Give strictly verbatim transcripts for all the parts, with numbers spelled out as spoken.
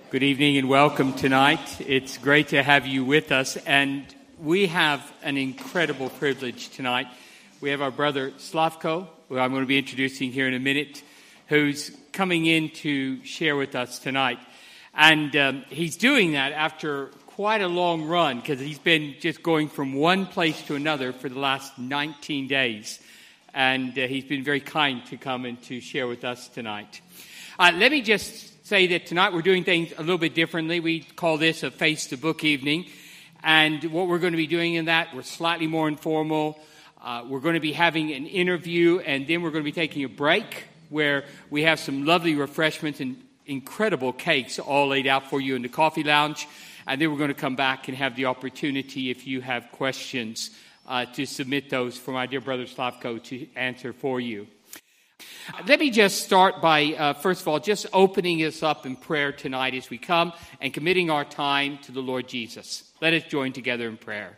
Good evening and welcome tonight. It's great to have you with us, and we have an incredible privilege tonight. We have our brother Slavko, who I'm going to be introducing here in a minute, who's coming in to share with us tonight. And um, he's doing that after quite a long run, because he's been just going from one place to another for the last nineteen days. And uh, he's been very kind to come and to share with us tonight. Uh, let me just say that tonight we're doing things a little bit differently. We call this a Face the Book evening. And what we're going to be doing in that, we're slightly more informal. Uh, we're going to be having an interview, and then we're going to be taking a break where we have some lovely refreshments and incredible cakes all laid out for you in the coffee lounge. And then we're going to come back and have the opportunity, if you have questions, uh, to submit those for my dear brother Slavko to answer for you. Let me just start by, uh, first of all, just opening us up in prayer tonight as we come and committing our time to the Lord Jesus. Let us join together in prayer.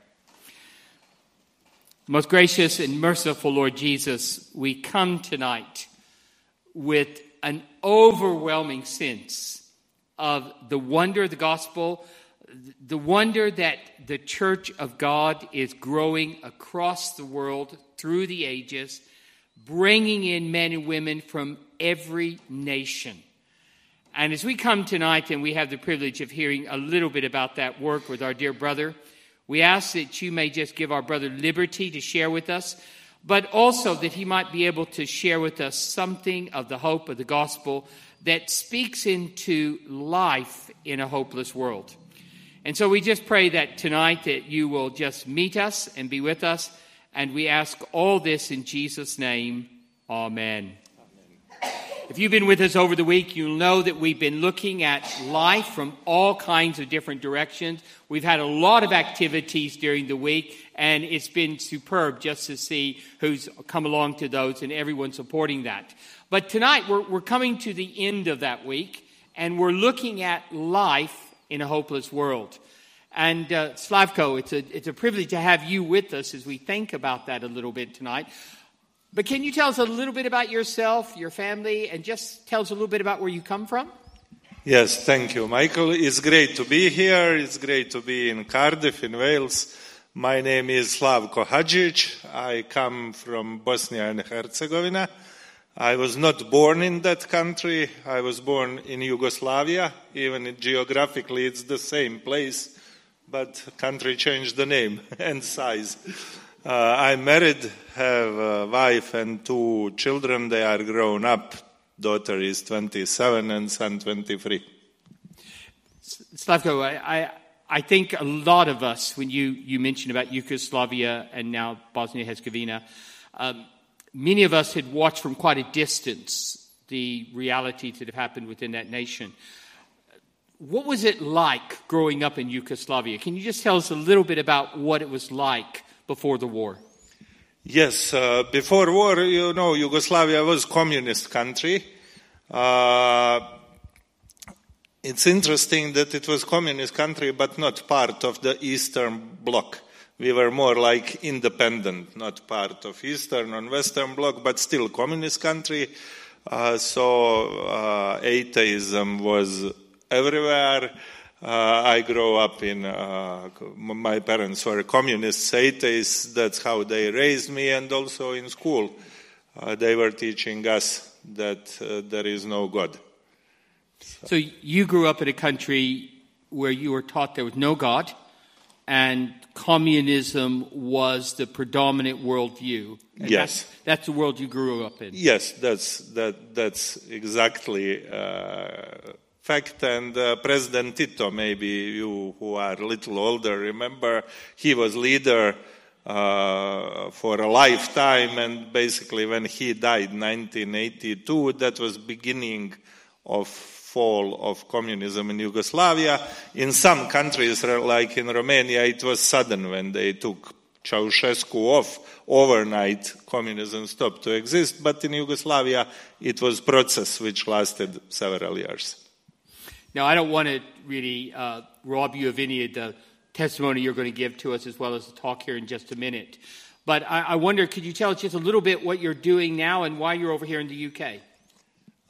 Most gracious and merciful Lord Jesus, we come tonight with an overwhelming sense of the wonder of the gospel, the wonder that the Church of God is growing across the world through the ages, bringing in men and women from every nation. And as we come tonight and we have the privilege of hearing a little bit about that work with our dear brother, we ask that you may just give our brother liberty to share with us, but also that he might be able to share with us something of the hope of the gospel that speaks into life in a hopeless world. And so we just pray that tonight that you will just meet us and be with us. And we ask all this in Jesus' name. Amen. Amen. If you've been with us over the week, you'll know that we've been looking at life from all kinds of different directions. We've had a lot of activities during the week, and it's been superb just to see who's come along to those and everyone supporting that. But tonight, we're, we're coming to the end of that week, and we're looking at life in a hopeless world. And uh, Slavko, it's a it's a privilege to have you with us as we think about that a little bit tonight. But can you tell us a little bit about yourself, your family, and just tell us a little bit about where you come from? Yes, thank you, Michael. It's great to be here. It's great to be in Cardiff, in Wales. My name is Slavko Hadžić. I come from Bosnia and Herzegovina. I was not born in that country. I was born in Yugoslavia. Even geographically, it's the same place. But the country changed the name and size. Uh, I'm married, have a wife and two children. They are grown up. Daughter is twenty-seven and son twenty-three. Slavko, I, I, I think a lot of us, when you, you mentioned about Yugoslavia and now Bosnia-Herzegovina, um, many of us had watched from quite a distance the realities that have happened within that nation. What was it like growing up in Yugoslavia? Can you just tell us a little bit about what it was like before the war? Yes, uh, before war, you know, Yugoslavia was a communist country. Uh, it's interesting that it was a communist country, but not part of the Eastern Bloc. We were more like independent, not part of Eastern or Western Bloc, but still communist country. Uh, so uh, atheism was everywhere. Uh, I grew up in, uh, my parents were communists, atheists. That's how they raised me. And also in school, uh, they were teaching us that uh, there is no God. So. so you grew up in a country where you were taught there was no God, and communism was the predominant worldview. And yes. That's, that's the world you grew up in. Yes, that's, that, that's exactly uh fact. And uh, President Tito, maybe you who are a little older remember, he was leader uh, for a lifetime, and basically when he died in nineteen eighty-two, that was beginning of fall of communism in Yugoslavia. In some countries, like in Romania, it was sudden when they took Ceausescu off. Overnight, communism stopped to exist, but in Yugoslavia, it was a process which lasted several years. Now, I don't want to really uh, rob you of any of the testimony you're going to give to us, as well as the talk here in just a minute. But I, I wonder, could you tell us just a little bit what you're doing now and why you're over here in the U K?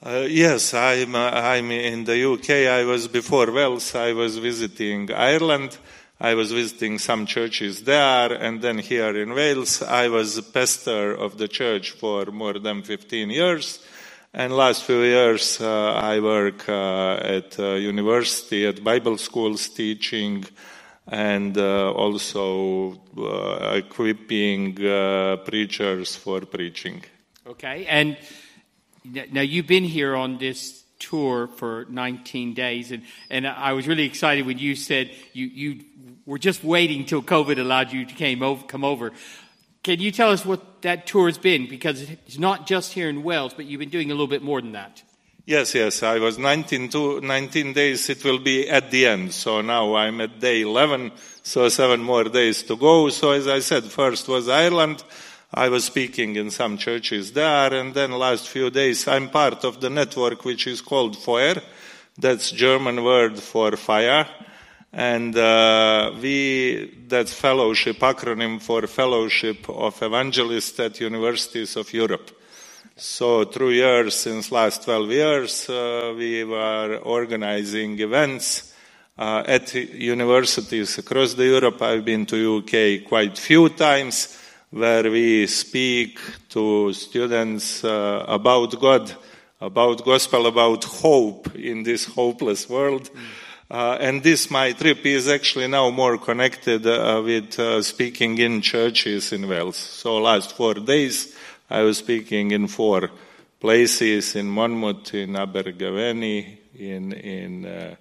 Uh, yes, I'm, uh, I'm in the U K. I was before Wales. I was visiting Ireland. I was visiting some churches there, and then here in Wales, I was a pastor of the church for more than fifteen years. And last few years, uh, I work uh, at uh, university, at Bible schools, teaching, and uh, also uh, equipping uh, preachers for preaching. Okay, and now you've been here on this tour for nineteen days, and, and I was really excited when you said you, you were just waiting till COVID allowed you to came over, come over. Can you tell us what that tour has been? Because it's not just here in Wales, but you've been doing a little bit more than that. Yes, yes, I was nineteen, to, nineteen days, it will be at the end. So now I'm at day eleven, so seven more days to go. So as I said, first was Ireland. I was speaking in some churches there, and then last few days I'm part of the network which is called Feuer. That's German word for fire. And uh, we, that's fellowship, acronym for Fellowship of Evangelists at Universities of Europe. So through years, since last twelve years, uh, we were organizing events uh, at universities across the Europe. I've been to U K quite few times, where we speak to students uh, about God, about gospel, about hope in this hopeless world. Mm. Uh, and this, my trip is actually now more connected uh, with uh, speaking in churches in Wales. So last four days, I was speaking in four places, in Monmouth, in Abergavenny, in... in uh,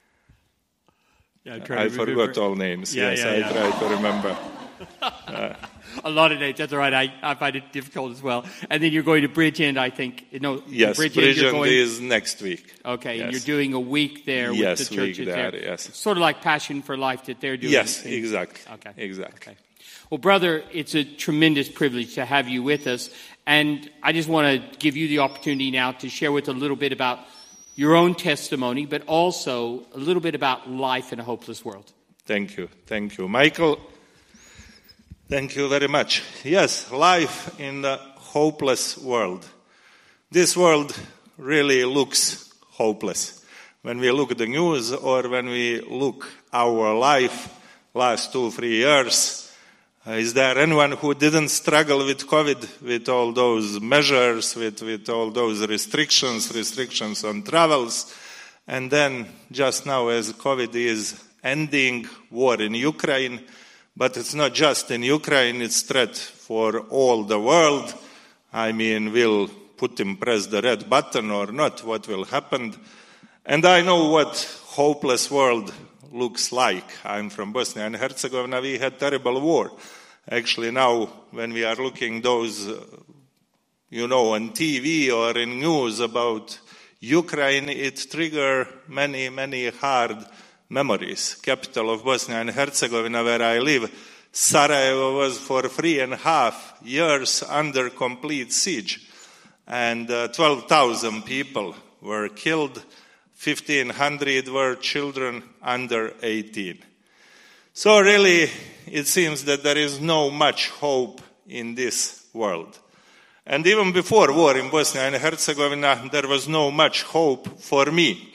yeah, I, I forgot all names. Yeah, yes, yeah, I yeah. try to remember. Uh, A lot of names, that's all right. I, I find it difficult as well. And then you're going to Bridgend, I think. No, yes, Bridgend, Bridgend going, is next week. Okay, yes. and you're doing a week there with yes, the churches week there, there. Yes, sort of like Passion for Life that they're doing. Yes, exactly. Okay, exactly. Okay. Well, brother, it's a tremendous privilege to have you with us. And I just want to give you the opportunity now to share with us a little bit about your own testimony, but also a little bit about life in a hopeless world. Thank you. Thank you, Michael. Thank you very much. Yes, life in the hopeless world. This world really looks hopeless. When we look at the news or when we look our life last two, three years, uh, is there anyone who didn't struggle with COVID, with all those measures, with, with all those restrictions, restrictions on travels? And then just now as COVID is ending, war in Ukraine, but it's not just in Ukraine, it's threat for all the world. I mean, will Putin press the red button or not? What will happen? And I know what hopeless world looks like. I'm from Bosnia and Herzegovina. We had terrible war. Actually, now when we are looking those, uh, you know, on T V or in news about Ukraine, it trigger many, many hard memories. Capital of Bosnia and Herzegovina, where I live, Sarajevo was for three and a half years under complete siege. And uh, twelve thousand people were killed. fifteen hundred were children under eighteen. So really, it seems that there is no much hope in this world. And even before war in Bosnia and Herzegovina, there was no much hope for me.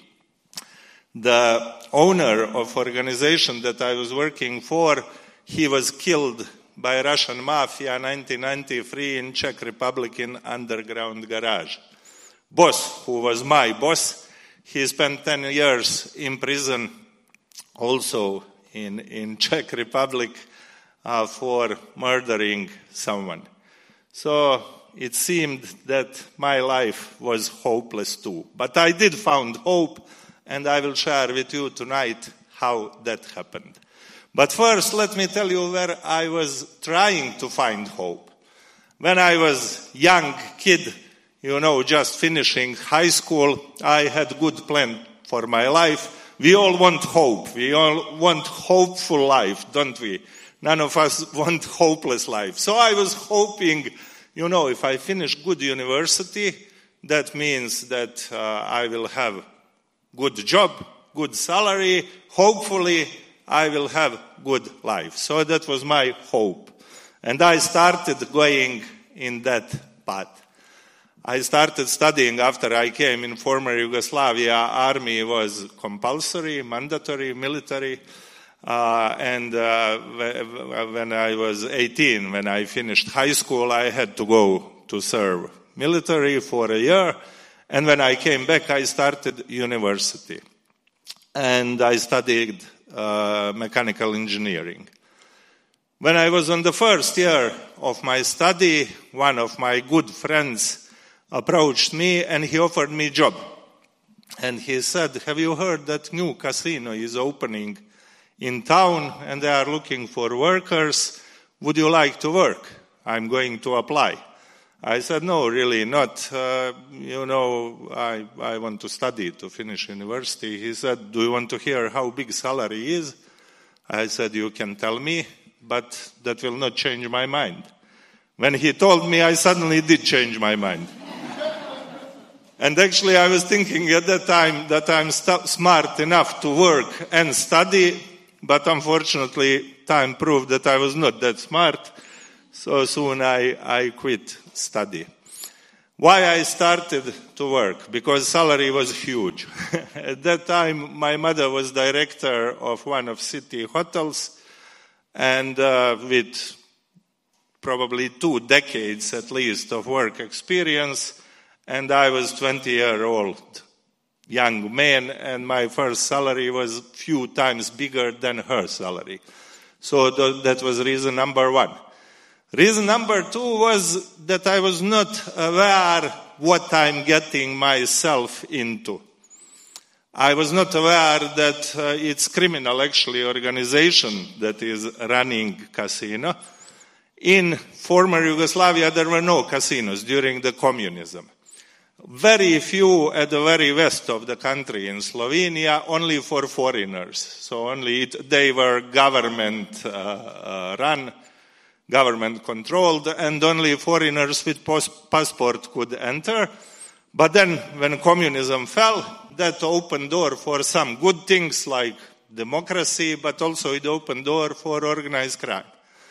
The owner of organization that I was working for, he was killed by Russian mafia in nineteen ninety-three in Czech Republic in underground garage. Boss, who was my boss, he spent ten years in prison also in, in Czech Republic uh, for murdering someone. So it seemed that my life was hopeless too. But I did find hope, and I will share with you tonight how that happened. But first, let me tell you where I was trying to find hope. When I was young kid, you know, just finishing high school, I had good plan for my life. We all want hope. We all want hopeful life, don't we? None of us want hopeless life. So I was hoping, you know, if I finish good university, that means that uh, I will have good job, good salary. Hopefully, I will have good life. So that was my hope. And I started going in that path. I started studying after I came in former Yugoslavia. Army was compulsory, mandatory, military. Uh, and uh, when I was eighteen, when I finished high school, I had to go to serve military for a year. And when I came back, I started university. And I studied uh, mechanical engineering. When I was on the first year of my study, one of my good friends approached me and he offered me a job. And he said, have you heard that new casino is opening in town and they are looking for workers? Would you like to work? I'm going to apply. I said, no, really not. Uh, you know, I, I want to study to finish university. He said, do you want to hear how big salary is? I said, you can tell me, but that will not change my mind. When he told me, I suddenly did change my mind. And actually, I was thinking at that time that I'm st- smart enough to work and study, but unfortunately, time proved that I was not that smart. So soon I, I quit study. Why I started to work? Because salary was huge. At that time, my mother was director of one of city hotels, and uh, with probably two decades at least of work experience, and I was twenty-year-old young man, and my first salary was few times bigger than her salary. So th- that was reason number one. Reason number two was that I was not aware what I'm getting myself into. I was not aware that uh, it's criminal, actually, organization that is running casino. In former Yugoslavia, there were no casinos during the communism. Very few at the very west of the country in Slovenia, only for foreigners. So only it, they were government uh, uh, run. Government controlled, and only foreigners with post- passport could enter. But then, when communism fell, that opened door for some good things like democracy, but also it opened door for organized crime.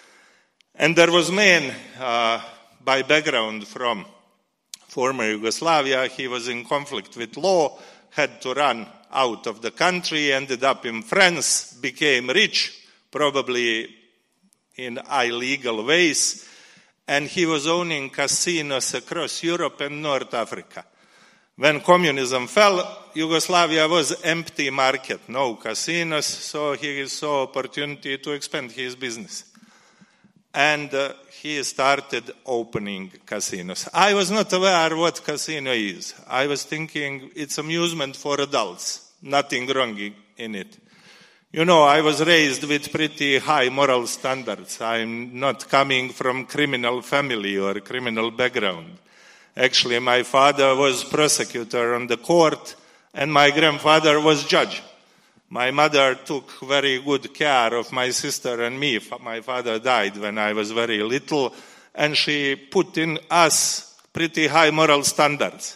And there was man uh, by background from former Yugoslavia. He was in conflict with law, had to run out of the country, ended up in France, became rich, probably in illegal ways, and he was owning casinos across Europe and North Africa. When communism fell, Yugoslavia was empty market, no casinos, so he saw opportunity to expand his business. And uh, he started opening casinos. I was not aware what casino is. I was thinking it's amusement for adults, nothing wrong in it. You know, I was raised with pretty high moral standards. I'm not coming from criminal family or criminal background. Actually, my father was prosecutor on the court, and my grandfather was judge. My mother took very good care of my sister and me. My father died when I was very little, and she put in us pretty high moral standards.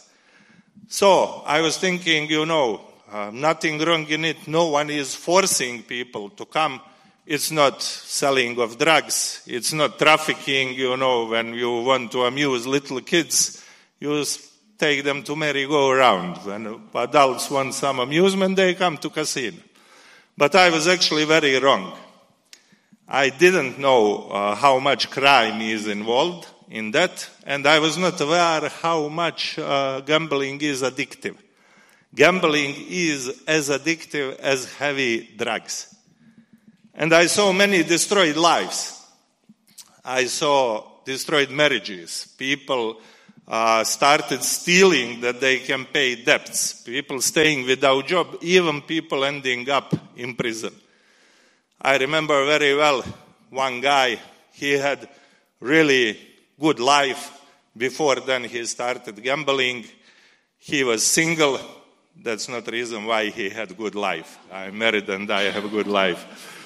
So I was thinking, you know, Uh, nothing wrong in it. No one is forcing people to come. It's not selling of drugs. It's not trafficking. You know, when you want to amuse little kids, you take them to merry-go-round. When adults want some amusement, they come to casino. But I was actually very wrong. I didn't know uh, how much crime is involved in that, and I was not aware how much uh, gambling is addictive. Gambling is as addictive as heavy drugs. And I saw many destroyed lives. I saw destroyed marriages. People uh, started stealing that they can pay debts. People staying without job, even people ending up in prison. I remember very well one guy, he had really good life. Before then he started gambling. He was single. That's not the reason why he had good life. I'm married and I have a good life.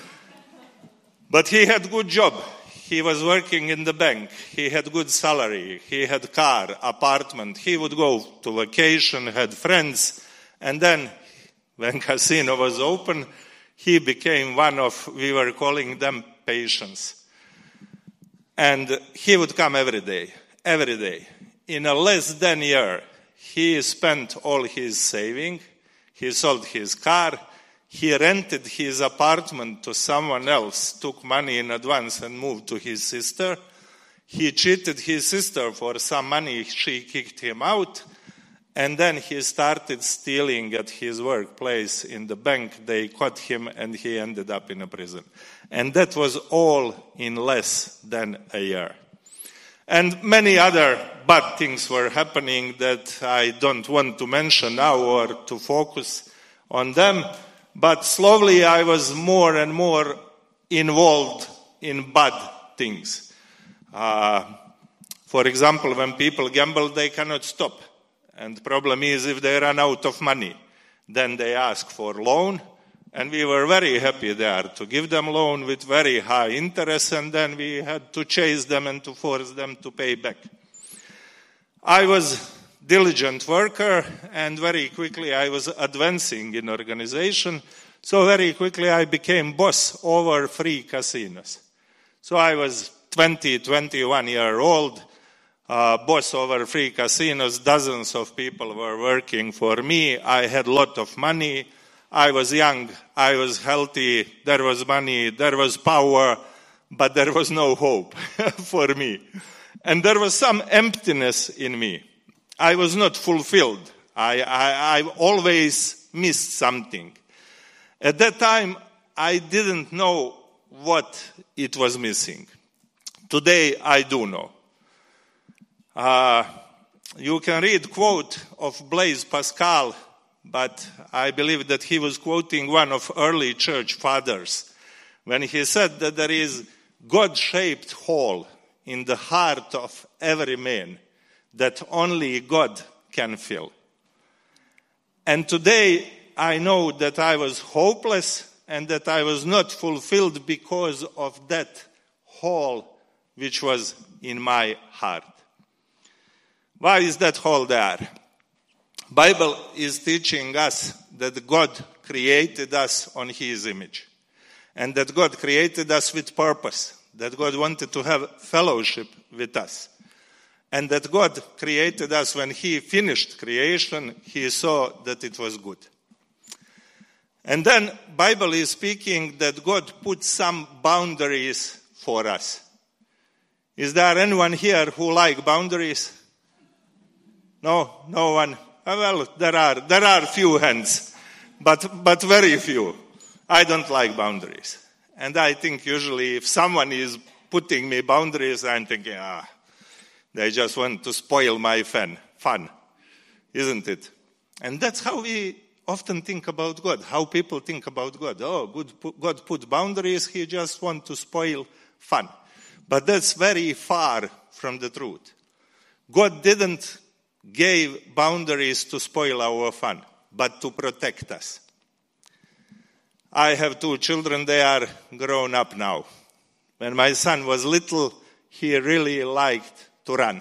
But he had good job. He was working in the bank. He had good salary. He had car, apartment. He would go to vacation, had friends. And then when casino was open, he became one of, we were calling them patients. And he would come every day, every day. in a less than year, he spent all his saving. He sold his car. He rented his apartment to someone else, took money in advance and moved to his sister. He cheated his sister for some money. She kicked him out. And then he started stealing at his workplace in the bank. They caught him and he ended up in a prison. And that was all in less than a year. And many other bad things were happening that I don't want to mention now or to focus on them. But slowly I was more and more involved in bad things. Uh, for example, when people gamble, they cannot stop. And the problem is if they run out of money, then they ask for loan. And we were very happy there to give them loan with very high interest, and then we had to chase them and to force them to pay back. I was diligent worker, and very quickly I was advancing in organization. So very quickly I became boss over three casinos. So I was twenty, twenty-one year old, uh, boss over three casinos. Dozens of people were working for me. I had a lot of money. I was young, I was healthy, there was money, there was power, but there was no hope for me. And there was some emptiness in me. I was not fulfilled. I, I, I always missed something. At that time, I didn't know what it was missing. Today, I do know. Uh, you can read quote of Blaise Pascal, but I believe that he was quoting one of early church fathers when he said that there is God-shaped hole in the heart of every man that only God can fill. And today I know that I was hopeless and that I was not fulfilled because of that hole which was in my heart. Why is that hole there? Bible is teaching us that God created us on His image, and that God created us with purpose, that God wanted to have fellowship with us, and that God created us when He finished creation, He saw that it was good. And then Bible is speaking that God put some boundaries for us. Is there anyone here who like boundaries? No, no one. Well, there are there are few hands, but but very few. I don't like boundaries, and I think usually if someone is putting me boundaries, I'm thinking, ah, they just want to spoil my fun, fun, isn't it? And that's how we often think about God. How people think about God. Oh, God put boundaries. He just wants to spoil fun, but that's very far from the truth. God didn't gave boundaries to spoil our fun, but to protect us. I have two children, they are grown up now. When my son was little, he really liked to run.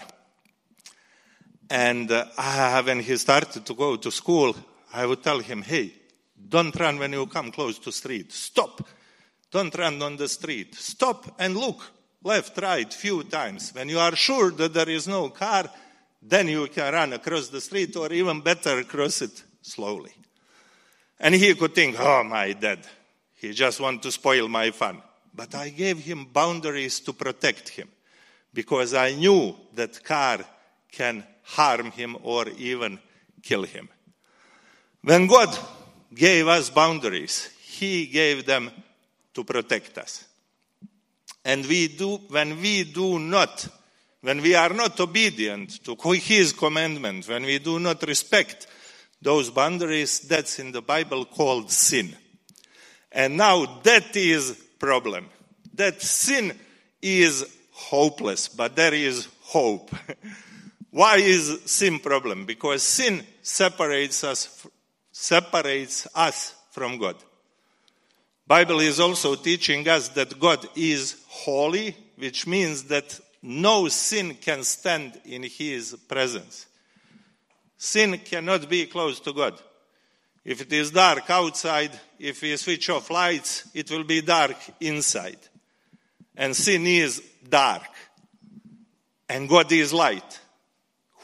And uh, when he started to go to school, I would tell him, hey, don't run when you come close to the street. Stop. Don't run on the street. Stop and look left, right, few times. When you are sure that there is no car, then you can run across the street, or even better, cross it slowly. And he could think, oh, my dad, he just wants to spoil my fun. But I gave him boundaries to protect him, because I knew that car can harm him or even kill him. When God gave us boundaries, He gave them to protect us. And we do, when we do not When we are not obedient to His commandment, when we do not respect those boundaries, that's in the Bible called sin. And now that is problem. That sin is hopeless, but there is hope. Why is sin problem? Because sin separates us, separates us from God. Bible is also teaching us that God is holy, which means that no sin can stand in His presence. Sin cannot be close to God. If it is dark outside, if we switch off lights, it will be dark inside. And sin is dark. And God is light.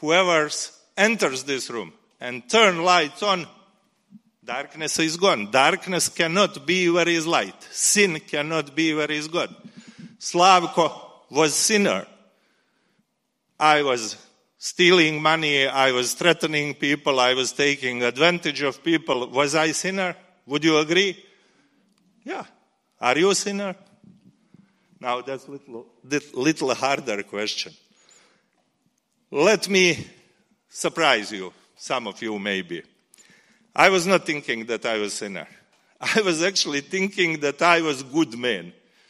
whoever enters this room and turn lights on, darkness is gone. Darkness cannot be where is light. Sin cannot be where is God. Slavko was sinner. I was stealing money. I was threatening people. I was taking advantage of people. Was I sinner? Would you agree? Yeah. Are you a sinner? Now that's a little, little harder question. Let me surprise you, some of you maybe. I was not thinking that I was a sinner. I was actually thinking that I was a good man.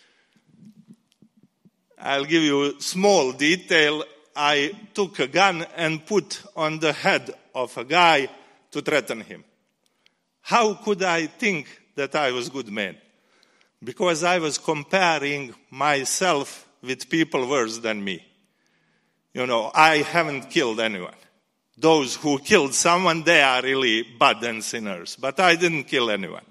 I'll give you a small detail. I took a gun and put on the head of a guy to threaten him. How could I think that I was a good man? Because I was comparing myself with people worse than me. You know, I haven't killed anyone. Those who killed someone, they are really bad and sinners. But I didn't kill anyone.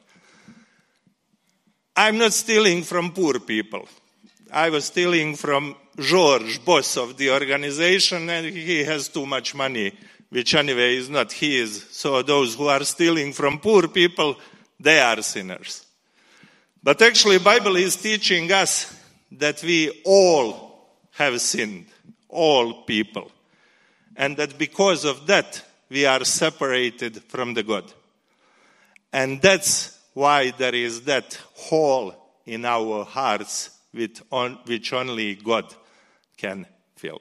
I'm not stealing from poor people. I was stealing from George, boss of the organization, and he has too much money, which anyway is not his. So those who are stealing from poor people, they are sinners. But actually, the Bible is teaching us that we all have sinned, all people. And that because of that, we are separated from the God. And that's why there is that hole in our hearts which only God can fill.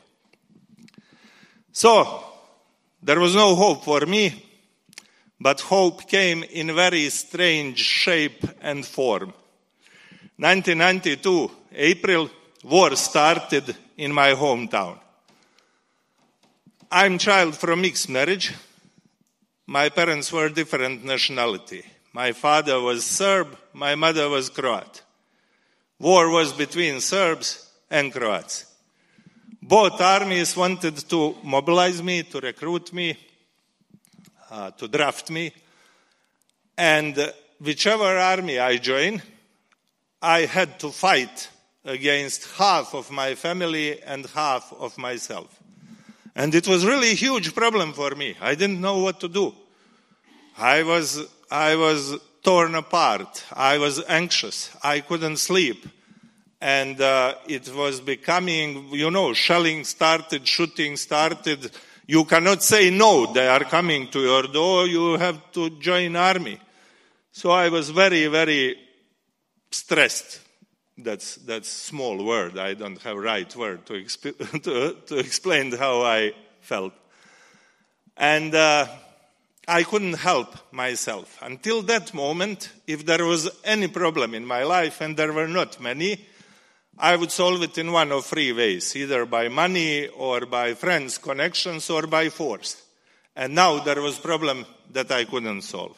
So, there was no hope for me, but hope came in very strange shape and form. nineteen ninety-two, April, war started in my hometown. I'm child from mixed marriage. My parents were different nationality. My father was Serb, my mother was Croat. War was between Serbs and Croats. Both armies wanted to mobilize me, to recruit me, uh, to draft me. And uh, whichever army I joined, I had to fight against half of my family and half of myself. And it was really a huge problem for me. I didn't know what to do. I was, I was torn apart. I was anxious. I couldn't sleep. And uh, it was becoming, you know, shelling started, shooting started. You cannot say no, they are coming to your door, you have to join army. So I was very, very stressed. That's that's small word. I don't have right word to, exp- to, to explain how I felt. And uh, I couldn't help myself. Until that moment, if there was any problem in my life, and there were not many, I would solve it in one of three ways, either by money or by friends, connections, or by force. And now there was a problem that I couldn't solve.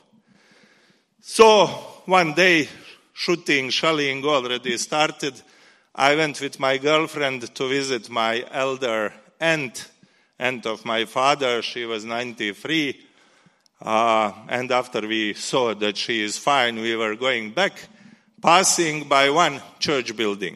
So one day, shooting, shelling already started. I went with my girlfriend to visit my elder aunt, aunt of my father. She was ninety-three. Uh, and after we saw that she is fine, we were going back, passing by one church building.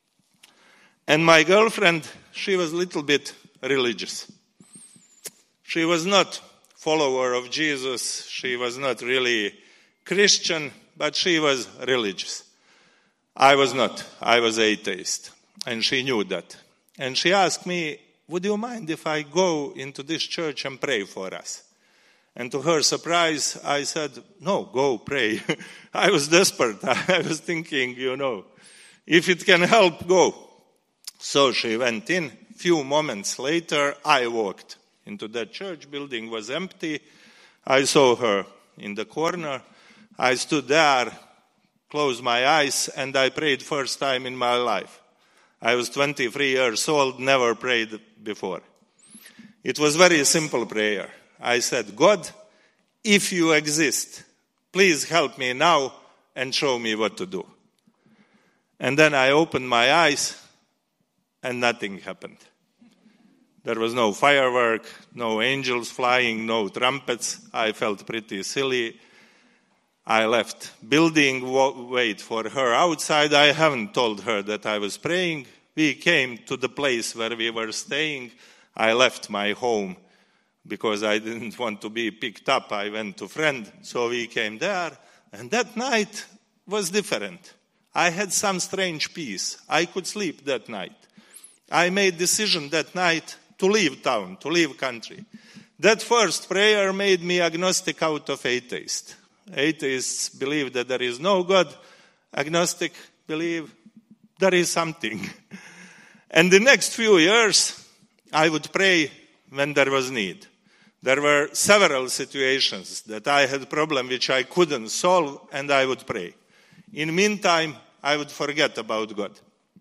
And my girlfriend, she was a little bit religious. She was not follower of Jesus. She was not really Christian, but she was religious. I was not. I was atheist. And she knew that. And she asked me, would you mind if I go into this church and pray for us? And to her surprise, I said, no, go pray. I was desperate. I was thinking, you know, if it can help, go. So she went in. Few moments later, I walked into that church. Building was empty. I saw her in the corner. I stood there, closed my eyes, and I prayed first time in my life. I was twenty-three years old, never prayed before. It was very simple prayer. I said, God, if you exist, please help me now and show me what to do. And then I opened my eyes, and nothing happened. There was no firework, no angels flying, no trumpets. I felt pretty silly. I left building, wait for her outside. I haven't told her that I was praying. We came to the place where we were staying. I left my home because I didn't want to be picked up. I went to friend, so we came there. And that night was different. I had some strange peace. I could sleep that night. I made decision that night to leave town, to leave country. That first prayer made me agnostic out of atheist. Atheists believe that there is no God. Agnostic believe there is something. And the next few years, I would pray when there was need. There were several situations that I had problem which I couldn't solve, and I would pray. In the meantime, I would forget about God.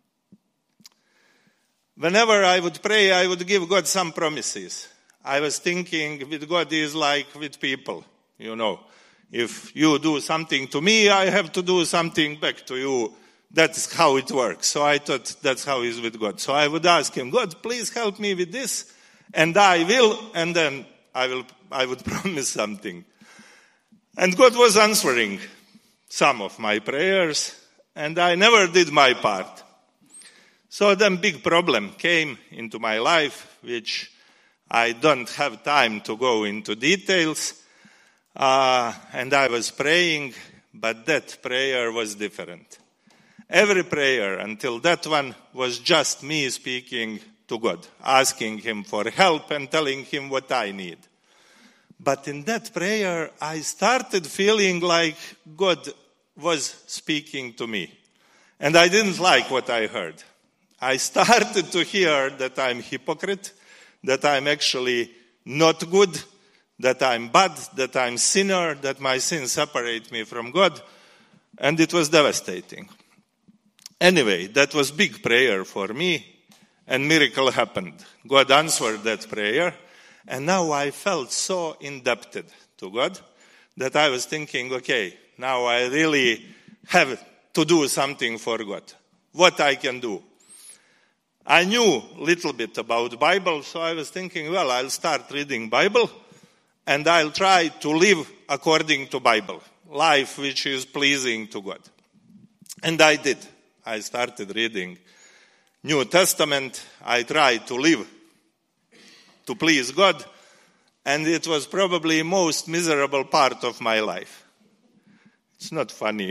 Whenever I would pray, I would give God some promises. I was thinking with God is like with people, you know. If you do something to me, I have to do something back to you. That's how it works. So I thought that's how it is with God. So I would ask him, God, please help me with this, and I will, and then I will. I would promise something. And God was answering some of my prayers, and I never did my part. So then big problem came into my life, which I don't have time to go into details. Uh, and I was praying, but that prayer was different. Every prayer until that one was just me speaking to God, asking him for help and telling him what I need. But in that prayer, I started feeling like God was speaking to me. And I didn't like what I heard. I started to hear that I'm hypocrite, that I'm actually not good, that I'm bad, that I'm sinner, that my sins separate me from God. And it was devastating. Anyway, that was big prayer for me, and miracle happened. God answered that prayer, and now I felt so indebted to God that I was thinking, okay, now I really have to do something for God. What I can do? I knew a little bit about Bible, so I was thinking, well, I'll start reading Bible, and I'll try to live according to Bible, life which is pleasing to God. And I did. I started reading New Testament. I tried to live to please God, and it was probably the most miserable part of my life. It's not funny.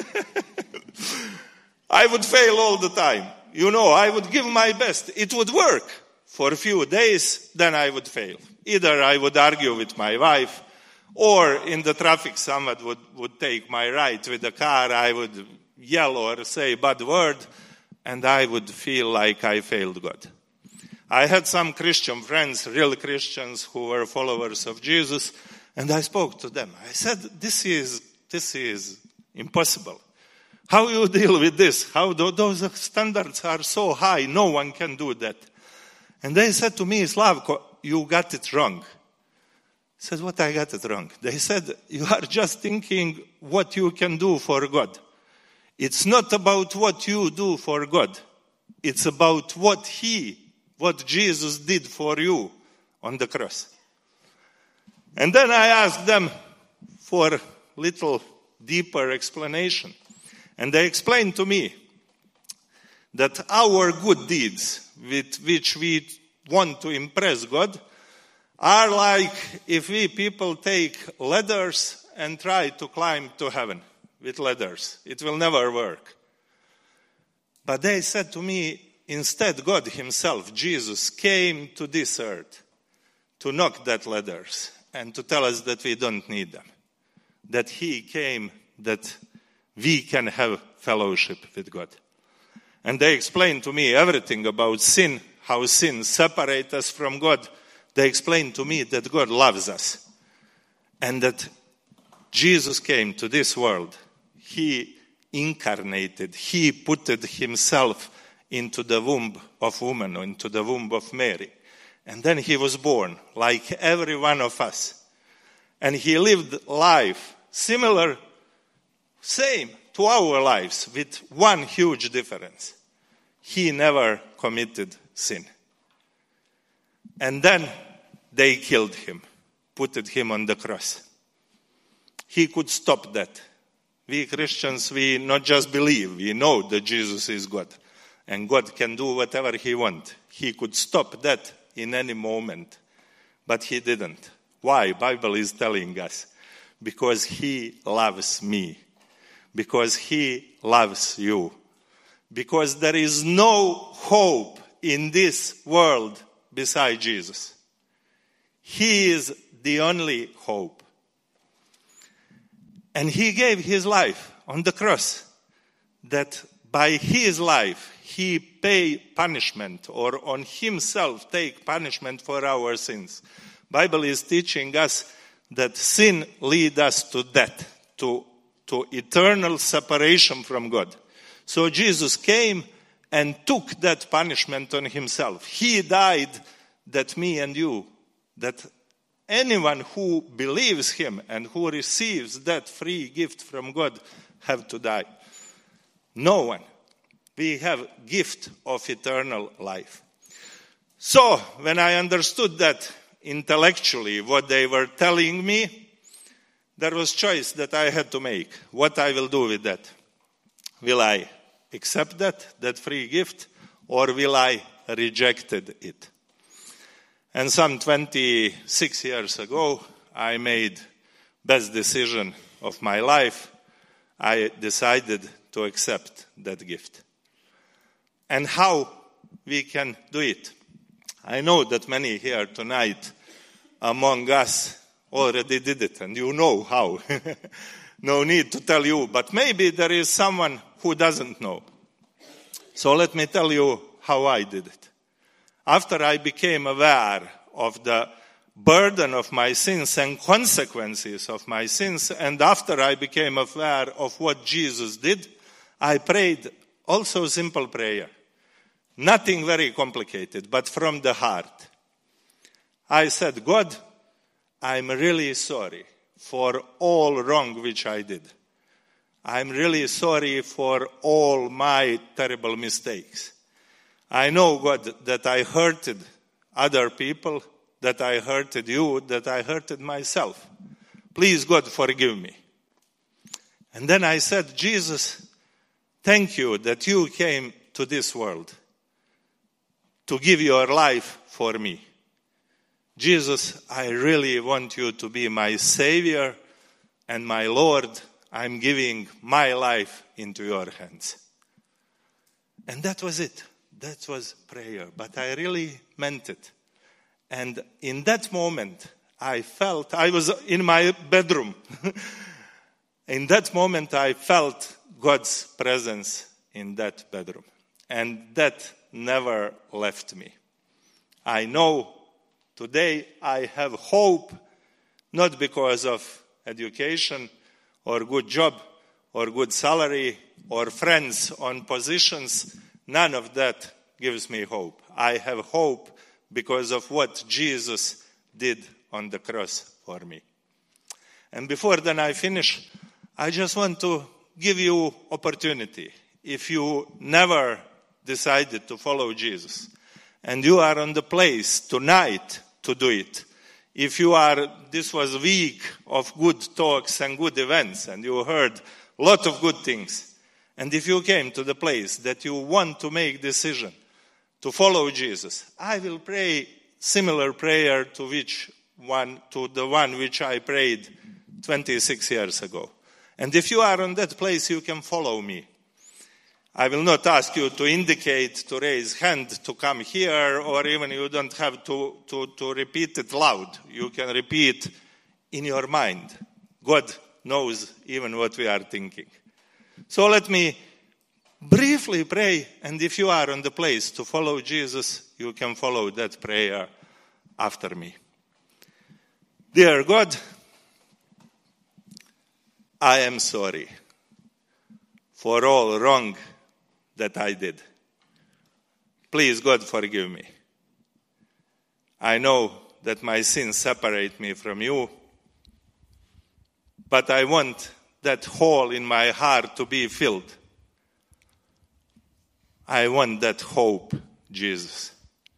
I would fail all the time. You know, I would give my best. It would work for a few days, then I would fail. Either I would argue with my wife, or in the traffic someone would, would take my ride with the car. I would yell or say a bad word, and I would feel like I failed God. I had some Christian friends, real Christians who were followers of Jesus, and I spoke to them. I said, this is, this is impossible. How you deal with this? How do, those standards are so high, no one can do that. And they said to me, Slavko, you got it wrong. I said, what I got it wrong? They said, you are just thinking what you can do for God. It's not about what you do for God. It's about what He, what Jesus did for you on the cross. And then I asked them for a little deeper explanation. And they explained to me that our good deeds with which we want to impress God are like if we people take ladders and try to climb to heaven with ladders. It will never work. But they said to me, instead God himself, Jesus, came to this earth to knock that ladders and to tell us that we don't need them. That he came that we can have fellowship with God. And they explained to me everything about sin, how sin separates us from God. They explained to me that God loves us and that Jesus came to this world. He incarnated, he put himself into the womb of woman, into the womb of Mary. And then he was born like every one of us. And he lived life similar, same to our lives, with one huge difference. He never committed sin. And then they killed him, put him on the cross. He could stop that. We Christians, we not just believe, we know that Jesus is God. And God can do whatever he wants. He could stop that in any moment. but he didn't. Why? Bible is telling us. Because he loves me. Because he loves you. Because there is no hope in this world beside Jesus. He is the only hope. And he gave his life on the cross, that by his life he pay punishment, or on himself take punishment for our sins. Bible is teaching us that sin leads us to death, to, to eternal separation from God. So Jesus came and took that punishment on himself. He died that me and you, that anyone who believes him and who receives that free gift from God have to die. No one. We have gift of eternal life. So, when I understood that intellectually, what they were telling me, there was choice that I had to make. What I will do with that. Will I accept that, that free gift, or will I reject it? And some twenty-six years ago, I made best decision of my life. I decided to accept that gift. And how we can do it? I know that many here tonight among us already did it, and you know how. No need to tell you, but maybe there is someone who doesn't know. So let me tell you how I did it. After I became aware of the burden of my sins and consequences of my sins, and after I became aware of what Jesus did, I prayed also a simple prayer. Nothing very complicated, but from the heart. I said, God, I'm really sorry for all wrong which I did. I'm really sorry for all my terrible mistakes. I know, God, that I hurted other people, that I hurted you, that I hurted myself. Please, God, forgive me. And then I said, Jesus, thank you that you came to this world to give your life for me. Jesus, I really want you to be my Savior and my Lord. I'm giving my life into your hands. And that was it. That was prayer. But I really meant it. And in that moment, I felt, I was in my bedroom. In that moment, I felt God's presence in that bedroom. And that never left me. I know today I have hope, not because of education or good job or good salary or friends on positions. None of that gives me hope. I have hope because of what Jesus did on the cross for me. And before then I finish, I just want to give you opportunity. If you never decided to follow Jesus, and you are on the place tonight to do it, if you are, this was a week of good talks and good events, and you heard a lot of good things, and if you came to the place that you want to make decision to follow Jesus, I will pray similar prayer to which one, to the one which I prayed twenty-six years ago. And if you are on that place, you can follow me. I will not ask you to indicate, to raise hand, to come here, or even you don't have to, to, to repeat it loud. You can repeat in your mind. God knows even what we are thinking. So let me briefly pray, and if you are on the place to follow Jesus, you can follow that prayer after me. Dear God, I am sorry for all wrong that I did. Please, God, forgive me. I know that my sins separate me from you, but I want that hole in my heart to be filled. I want that hope, Jesus.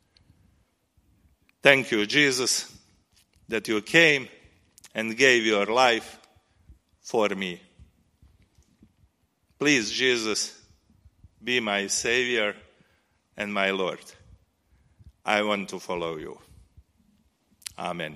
Thank you, Jesus, that you came and gave your life for me. Please, Jesus, be my Savior and my Lord. I want to follow you. Amen.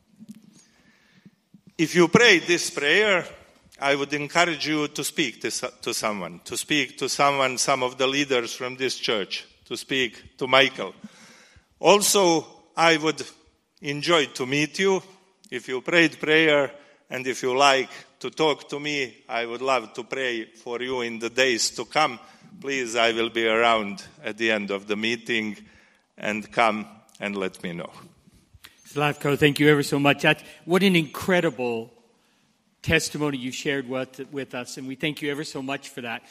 If you pray this prayer, I would encourage you to speak to, to someone, to speak to someone, some of the leaders from this church, to speak to Michael. Also, I would enjoy to meet you. If you prayed prayer and if you like to talk to me, I would love to pray for you in the days to come. Please, I will be around at the end of the meeting, and come and let me know. Slavko, thank you ever so much. That, what an incredible testimony you shared with, with us, and we thank you ever so much for that.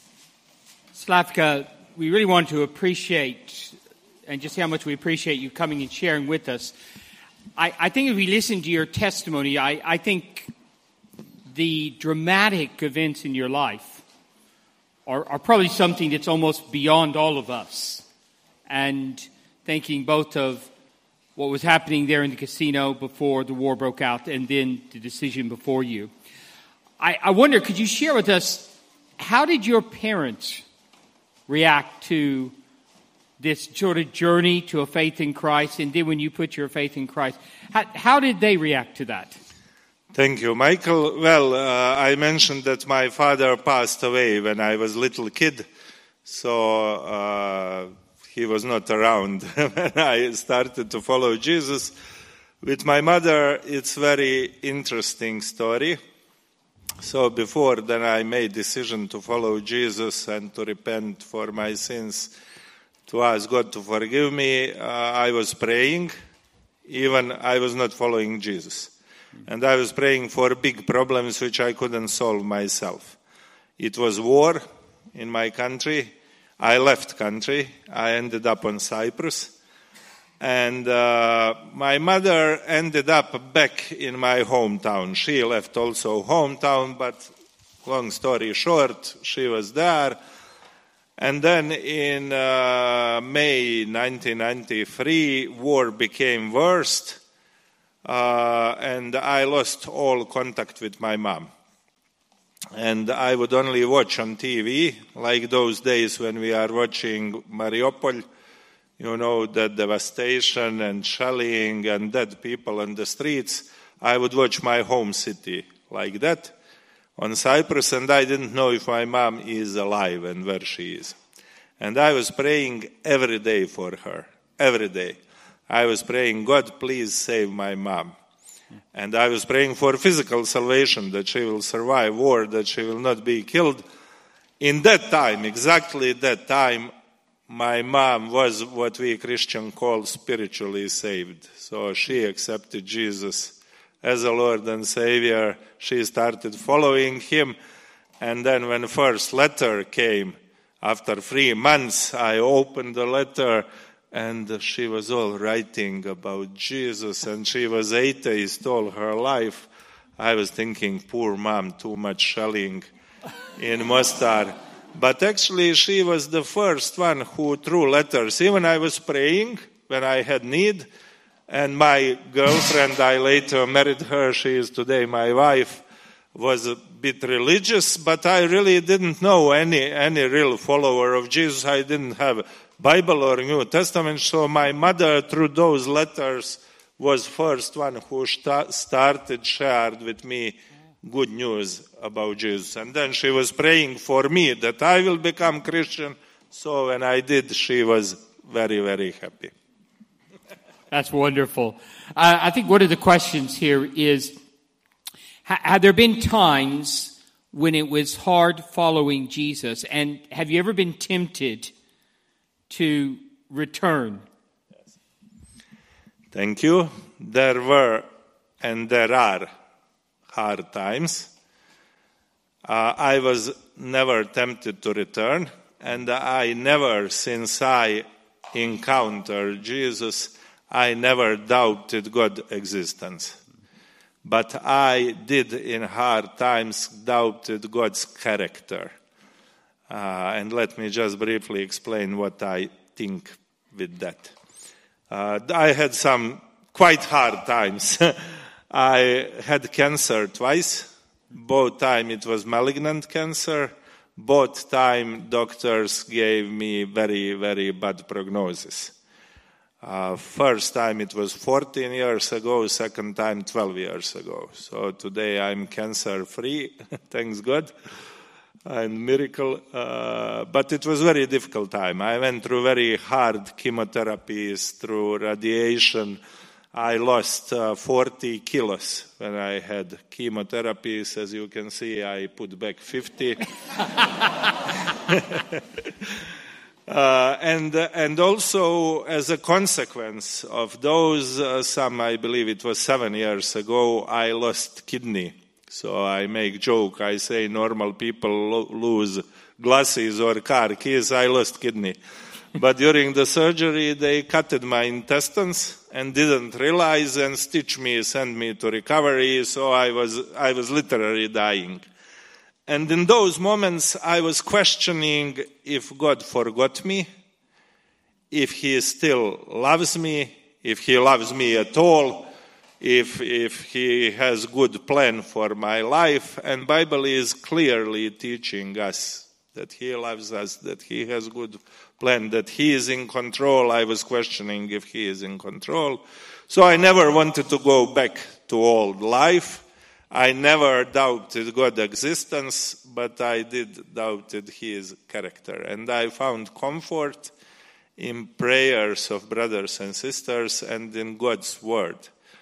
Slavka, we really want to appreciate, and just how much we appreciate you coming and sharing with us. I, I think if we listen to your testimony, I, I think the dramatic events in your life are, are probably something that's almost beyond all of us. And thinking both of what was happening there in the casino before the war broke out and then the decision before you. I, I wonder, could you share with us, how did your parents react to this sort of journey to a faith in Christ, and then when you put your faith in Christ, how, how did they react to that? Thank you, Michael. Well, uh, I mentioned that my father passed away when I was a little kid, so uh, he was not around when I started to follow Jesus. With my mother, it's very interesting story. So before then I made decision to follow Jesus and to repent for my sins, to ask God to forgive me, uh, I was praying. Even I was not following Jesus. And I was praying for big problems which I couldn't solve myself. It was war in my country. I left country. I ended up on Cyprus. And uh, my mother ended up back in my hometown. She left also hometown, but long story short, she was there. And then in uh, May nineteen ninety-three, war became worse, uh, and I lost all contact with my mom. And I would only watch on T V, like those days when we are watching Mariupol, you know, the devastation and shelling and dead people on the streets. I would watch my home city like that on Cyprus, and I didn't know if my mom is alive and where she is. And I was praying every day for her, every day. I was praying, God, please save my mom. And I was praying for physical salvation, that she will survive war, that she will not be killed. In that time, exactly that time, my mom was what we Christian call spiritually saved. So she accepted Jesus as a Lord and Savior. She started following him. And then when the first letter came, after three months, I opened the letter, and she was all writing about Jesus, and she was atheist all her life. I was thinking, poor mom, too much shelling in Mostar. But actually, she was the first one who threw letters. Even I was praying when I had need, and my girlfriend, I later married her, she is today my wife, was a bit religious, but I really didn't know any any real follower of Jesus. I didn't have Bible or New Testament, so my mother, through those letters, was first one who st- started shared with me good news about Jesus. And then she was praying for me that I will become Christian. So when I did, she was very, very happy. That's wonderful. Uh, I think one of the questions here is, ha- have there been times when it was hard following Jesus? And have you ever been tempted to return? Yes. Thank you. There were and there are hard times. Uh, I was never tempted to return, and I never, since I encountered Jesus, I never doubted God's existence. But I did in hard times doubted God's character. Uh, and let me just briefly explain what I think with that. Uh, I had some quite hard times. I had cancer twice. Both time it was malignant cancer. Both time doctors gave me very, very bad prognosis. Uh, first time it was fourteen years ago, second time twelve years ago. So today I'm cancer-free, thanks God, and miracle. Uh, but it was very difficult time. I went through very hard chemotherapies, through radiation. I lost uh, forty kilos when I had chemotherapies. As you can see, I put back fifty. Uh, and uh, and also as a consequence of those, uh, some I believe it was seven years ago, I lost kidney. So I make joke. I say normal people lo- lose glasses or car keys. I lost kidney. But during the surgery, they cutted my intestines and didn't realize and stitched me, sent me to recovery. So I was I was literally dying. And in those moments, I was questioning if God forgot me, if He still loves me, if He loves me at all, if if He has good plan for my life. And Bible is clearly teaching us that He loves us, that He has good plan, that He is in control. I was questioning if He is in control. So I never wanted to go back to old life. I never doubted God's existence, but I did doubted His character. And I found comfort in prayers of brothers and sisters and in God's word.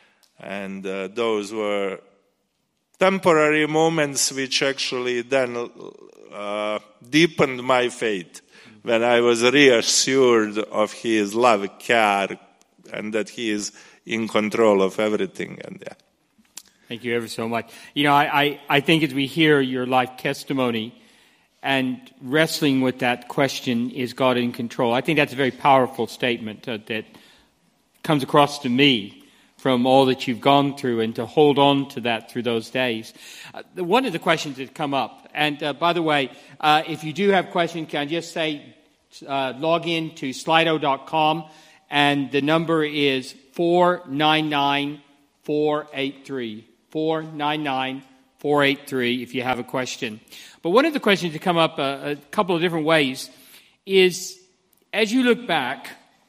And uh, those were temporary moments which actually then uh, deepened my faith when I was reassured of His love, care, and that He is in control of everything. And yeah. Thank you ever so much. You know, I, I, I think as we hear your life testimony and wrestling with that question, is God in control? I think that's a very powerful statement uh, that comes across to me from all that you've gone through, and to hold on to that through those days. Uh, one of the questions that come up, and uh, by the way, uh, if you do have questions, can I just say uh, log in to slido dot com, and the number is four nine nine, four eight three. four nine nine, four eight three if you have a question. But one of the questions that come up uh, a couple of different ways is, as you look back,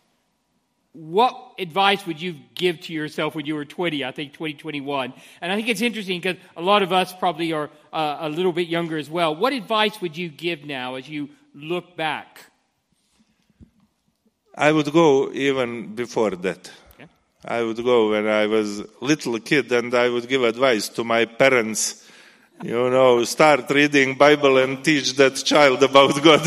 what advice would you give to yourself when you were twenty, I think twenty, twenty-one? And I think it's interesting because a lot of us probably are uh, a little bit younger as well. What advice would you give now as you look back? I would go even before that. I would go when I was a little kid, and I would give advice to my parents, you know, start reading Bible and teach that child about God.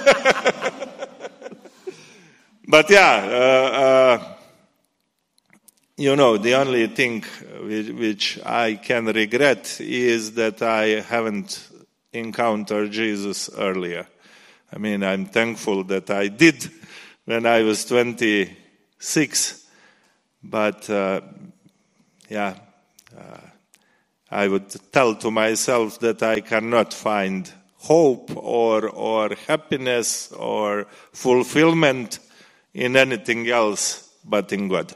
But yeah, uh, uh, you know, the only thing which, which I can regret is that I haven't encountered Jesus earlier. I mean, I'm thankful that I did when I was twenty-six. But, uh, yeah, uh, I would tell to myself that I cannot find hope or or happiness or fulfillment in anything else but in God.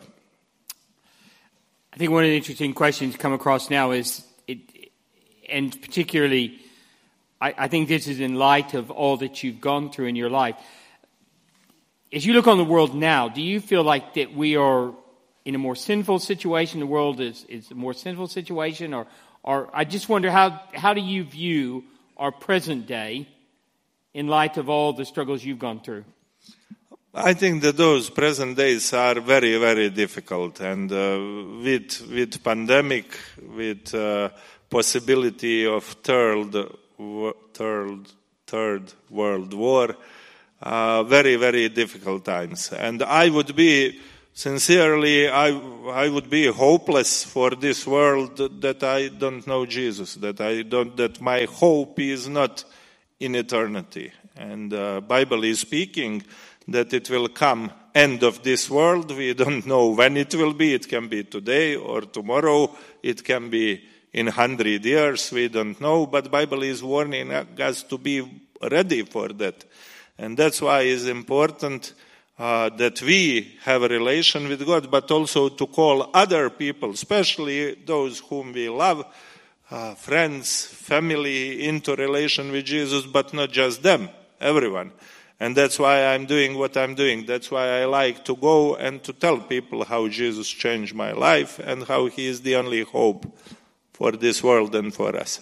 I think one of the interesting questions come across now is, it, and particularly, I, I think this is in light of all that you've gone through in your life. As you look on the world now, do you feel like that we are in a more sinful situation? The world is, is a more sinful situation, or, or I just wonder how, how do you view our present day in light of all the struggles you've gone through? I think that those present days are very, very difficult, and uh, with with pandemic, with uh, possibility of third third third world war, uh, very, very difficult times. And I would be Sincerely, I I would be hopeless for this world that I don't know Jesus, that I don't, that my hope is not in eternity. And uh, Bible is speaking that it will come end of this world. We don't know when it will be. It can be today or tomorrow. It can be in hundred years. We don't know. But Bible is warning us to be ready for that. And that's why it's important Uh, that we have a relation with God, but also to call other people, especially those whom we love, uh, friends, family, into relation with Jesus, but not just them, everyone. And that's why I'm doing what I'm doing. That's why I like to go and to tell people how Jesus changed my life and how he is the only hope for this world and for us.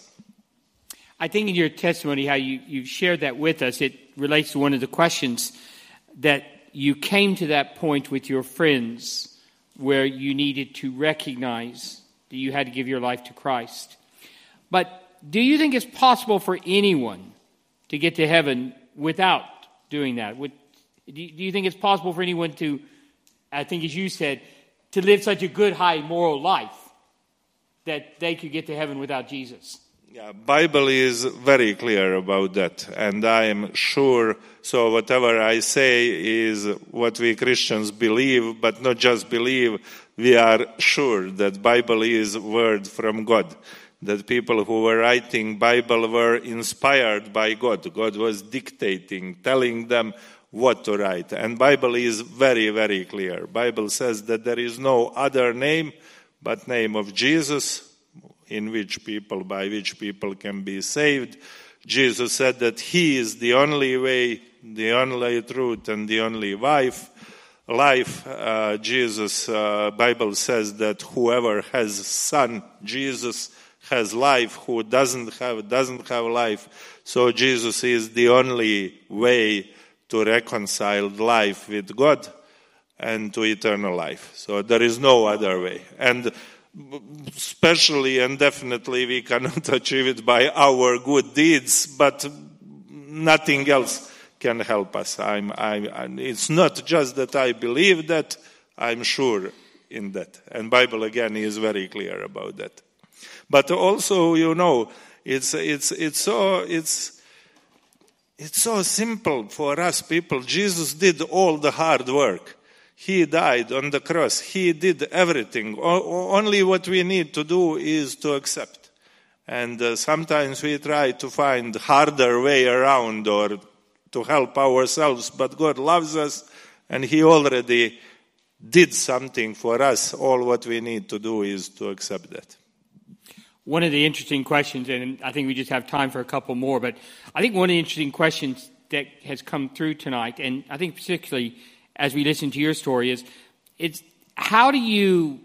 I think in your testimony, how you, you shared that with us, it relates to one of the questions that you came to that point with your friends where you needed to recognize that you had to give your life to Christ. But do you think it's possible for anyone to get to heaven without doing that? Would, do you think it's possible for anyone to, I think as you said, to live such a good, high moral life that they could get to heaven without Jesus? Yeah, Bible is very clear about that, and I am sure, so whatever I say is what we Christians believe, but not just believe, we are sure that Bible is word from God, that people who were writing Bible were inspired by God. God was dictating, telling them what to write, and Bible is very, very clear. Bible says that there is no other name but name of Jesus, in which people, by which people can be saved. Jesus said that he is the only way, the only truth, and the only life. Life, uh, Jesus, uh, Bible says that whoever has Son, Jesus, has life. Who doesn't have, doesn't have life. So Jesus is the only way to reconcile life with God and to eternal life. So there is no other way. And especially and definitely we cannot achieve it by our good deeds, but nothing else can help us. I'm, I'm, it's not just that I believe that, I'm sure in that. And Bible again is very clear about that. But also, you know, it's it's it's so it's it's so simple for us people. Jesus did all the hard work. He died on the cross. He did everything. O- only what we need to do is to accept. And uh, sometimes we try to find harder way around or to help ourselves, but God loves us and he already did something for us. All what we need to do is to accept that. One of the interesting questions, and I think we just have time for a couple more, but I think one of the interesting questions that has come through tonight, and I think particularly as we listen to your story, is it's how do you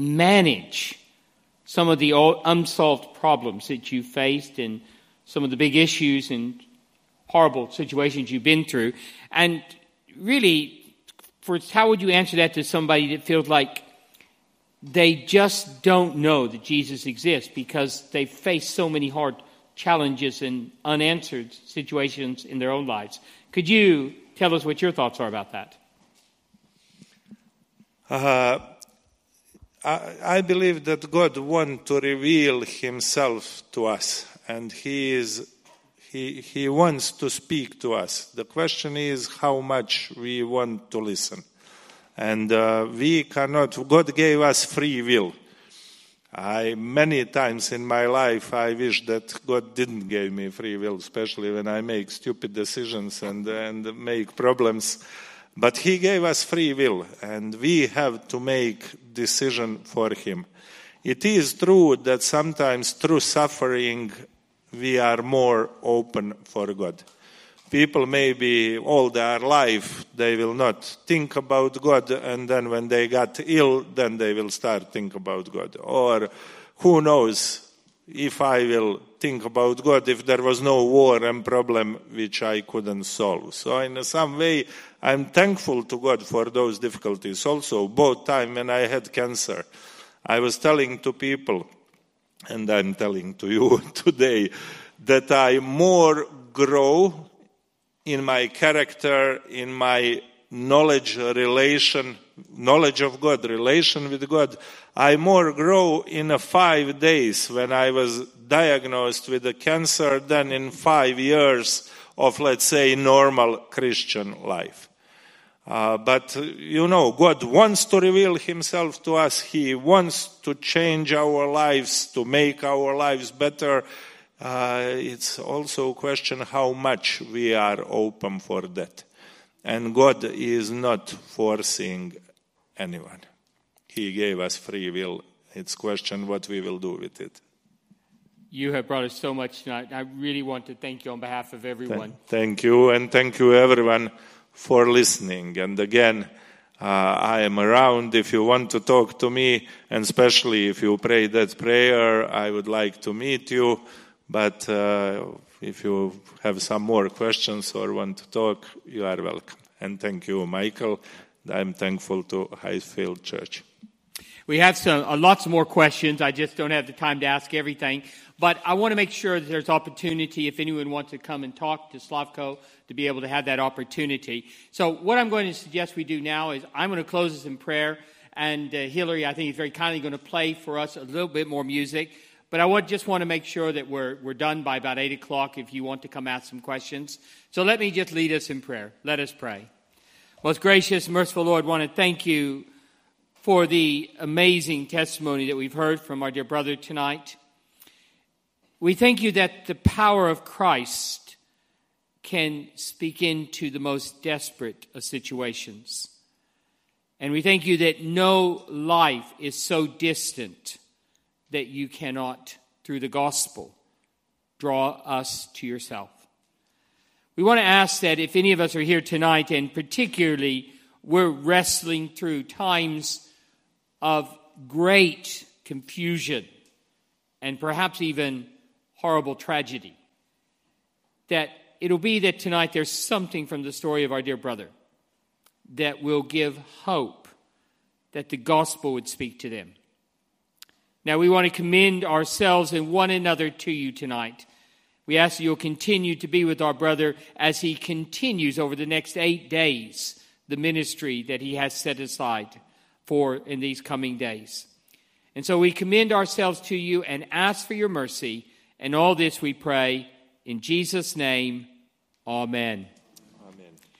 manage some of the unsolved problems that you faced and some of the big issues and horrible situations you've been through? And really, for how would you answer that to somebody that feels like they just don't know that Jesus exists because they face so many hard challenges and unanswered situations in their own lives? Could you tell us what your thoughts are about that? Uh, I, I believe that God wants to reveal himself to us, and he is he he wants to speak to us. The question is how much we want to listen. And uh, we cannot, God gave us free will. I many times in my life I wish that God didn't give me free will, especially when I make stupid decisions and and make problems. But he gave us free will, and we have to make decision for him. It is true that sometimes through suffering we are more open for God. People maybe all their life they will not think about God, and then when they got ill, then they will start think about God. Or who knows if I will think about God if there was no war and problem which I couldn't solve. So in some way, I'm thankful to God for those difficulties. Also, both time when I had cancer, I was telling to people, and I'm telling to you today, that I more grow in my character, in my knowledge, relation, knowledge of God, relation with God. I more grow in a five days when I was diagnosed with a cancer than in five years of, let's say, normal Christian life. Uh, but, you know, God wants to reveal himself to us. He wants to change our lives, to make our lives better. Uh, it's also a question how much we are open for that. And God is not forcing anyone. He gave us free will. It's a question what we will do with it. You have brought us so much tonight. I really want to thank you on behalf of everyone. Thank you, and thank you everyone for listening. And again, uh, I am around if you want to talk to me, and especially if you pray that prayer, I would like to meet you. But uh, if you have some more questions or want to talk, you are welcome. And thank you, Michael. I'm thankful to Highfield Church. We have some uh, lots more questions. I just don't have the time to ask everything. But I want to make sure that there's opportunity if anyone wants to come and talk to Slavko to be able to have that opportunity. So what I'm going to suggest we do now is I'm going to close this in prayer. And uh, Hillary, I think, is very kindly going to play for us a little bit more music. But I want, just want to make sure that we're, we're done by about eight o'clock if you want to come ask some questions. So let me just lead us in prayer. Let us pray. Most gracious, merciful Lord, I want to thank you for the amazing testimony that we've heard from our dear brother tonight. We thank you that the power of Christ can speak into the most desperate of situations. And we thank you that no life is so distant that you cannot, through the gospel, draw us to yourself. We want to ask that if any of us are here tonight, and particularly we're wrestling through times of great confusion and perhaps even horrible tragedy, that it'll be that tonight there's something from the story of our dear brother that will give hope that the gospel would speak to them. Now we want to commend ourselves and one another to you tonight. We ask that you'll continue to be with our brother as he continues over the next eight days the ministry that he has set aside for in these coming days. And so we commend ourselves to you and ask for your mercy. And all this we pray in Jesus' name. Amen.